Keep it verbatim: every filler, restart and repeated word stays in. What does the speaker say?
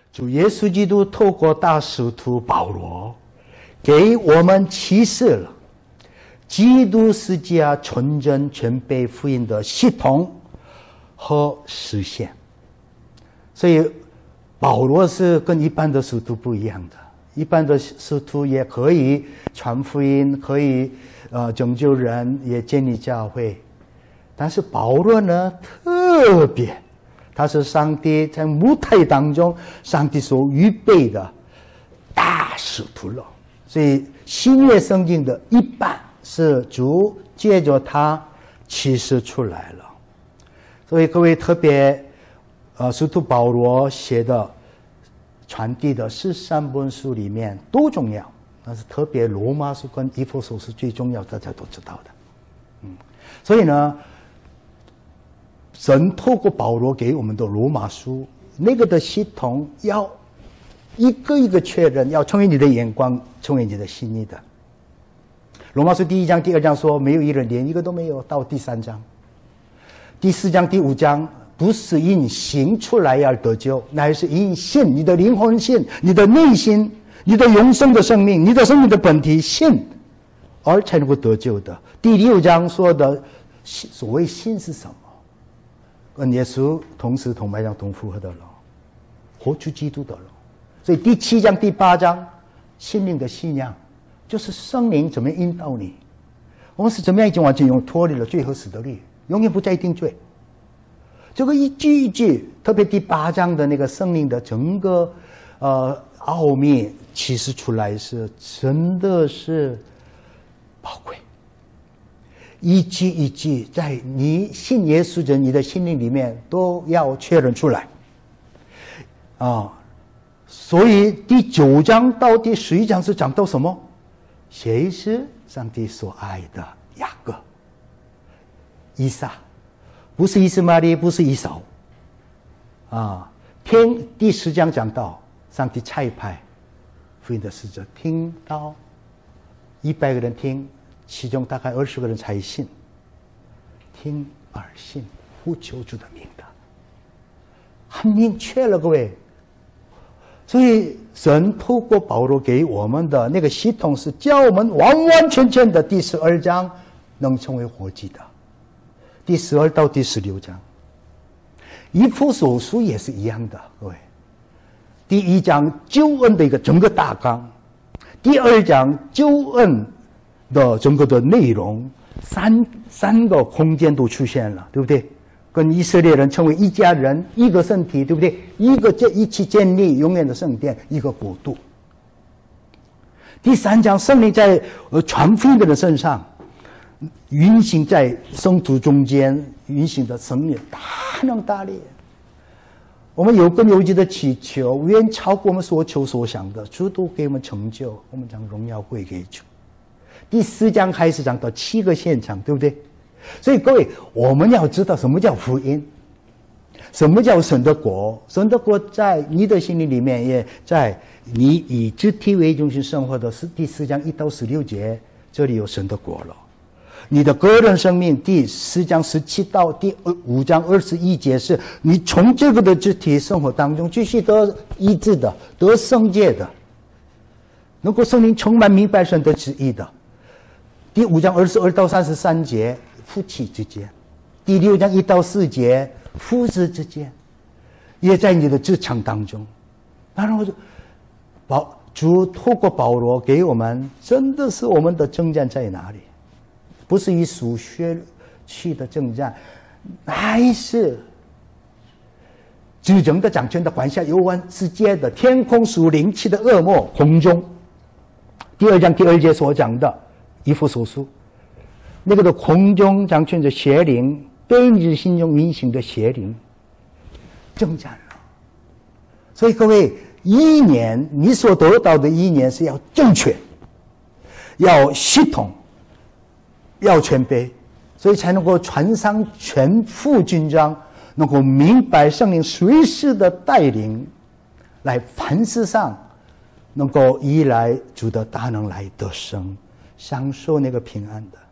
主耶稣基督透过大使徒保罗，给我们启示了基督十字架纯真全备福音的系统和实现。所以保罗是跟一般的使徒不一样的，一般的使徒也可以传福音，可以呃拯救人，也建立教会。但是保罗呢，特别他是上帝在舞台当中上帝所预备的大使徒了。所以新约圣经的一半是主借着他启示出来了。所以各位特别呃，使徒保罗写的传递的十三本书里面都重要，但是特别罗马书跟以弗所书最重要，大家都知道的。嗯，所以呢，神透过保罗给我们的罗马书那个的系统，要一个一个确认，要成为你的眼光，成为你的心意的。罗马书第一章、第二章说没有一人连一个都没有，到第三章、第四章、第五章。不是因行出来而得救，乃是因信，你的灵魂信，你的内心，你的永生的生命，你的生命的本体信，而才能够得救的。第六章说的所谓信是什么？跟耶稣同时同埋上同符合的了，活出基督的了。所以第七章、第八章，心灵的信仰就是圣灵怎么引导你，我们是怎么样已经完全用脱离了罪和死的律，永远不再定罪。这个一句一句，特别第八章的那个圣灵的整个呃奥秘启示出来，是真的是宝贵。一句一句在你信耶稣的你的心灵里面都要确认出来啊。所以第九章到第十一章是讲到什么？谁是上帝所爱的雅各、以撒？不是以斯玛利，不是以扫，啊！听第十章讲到，上帝差派福音的使者，听到一百个人听，其中大概二十个人才信，听而信，呼求主的名的，很明确了，各位。所以神透过保罗给我们的那个系统，是叫我们完完全全的第十二章能成为活祭的。第十二到第十六章，以弗所书也是一样的，各位。第一章救恩的一个整个大纲，第二章救恩的整个的内容，三三个空间都出现了，对不对？跟以色列人成为一家人，一个身体，对不对？一个建一起建立永远的圣殿，一个国度。第三章圣灵在呃传福音的人身上。运行在圣徒中间，运行的生命大能大力。我们有根有基的祈求，远超过我们所求所想的，主都给我们成就，我们将荣耀归给主。第四章开始讲到七个现场，对不对？所以各位，我们要知道什么叫福音，什么叫神的国。神的国在你的心灵里面，也在你以肢体为中心生活的是第四章一到十六节，这里有神的国了。你的个人生命第四章十七到第五章二十一节，是你从这个的肢体生活当中继续得医治的，得圣洁的，能够圣灵充满明白神的旨意的。第五章二十二到三十三节，夫妻之间；第六章一到四节，父子之间，也在你的职场当中。然后保主透过保罗给我们，真的是我们的征战在哪里？不是以属血气的征战，乃是执政的掌权的管辖有关世界的天空属灵气的恶魔空中。第二章第二节所讲的以弗所书，那个的空中掌权的邪灵，对你心中运行的邪灵征战了。所以各位，意念你所得到的意念是要正确，要系统，要全备，所以才能够穿上全副军装，能够明白圣灵随时的带领，来凡事上能够依赖主的大能来得胜，享受那个平安的。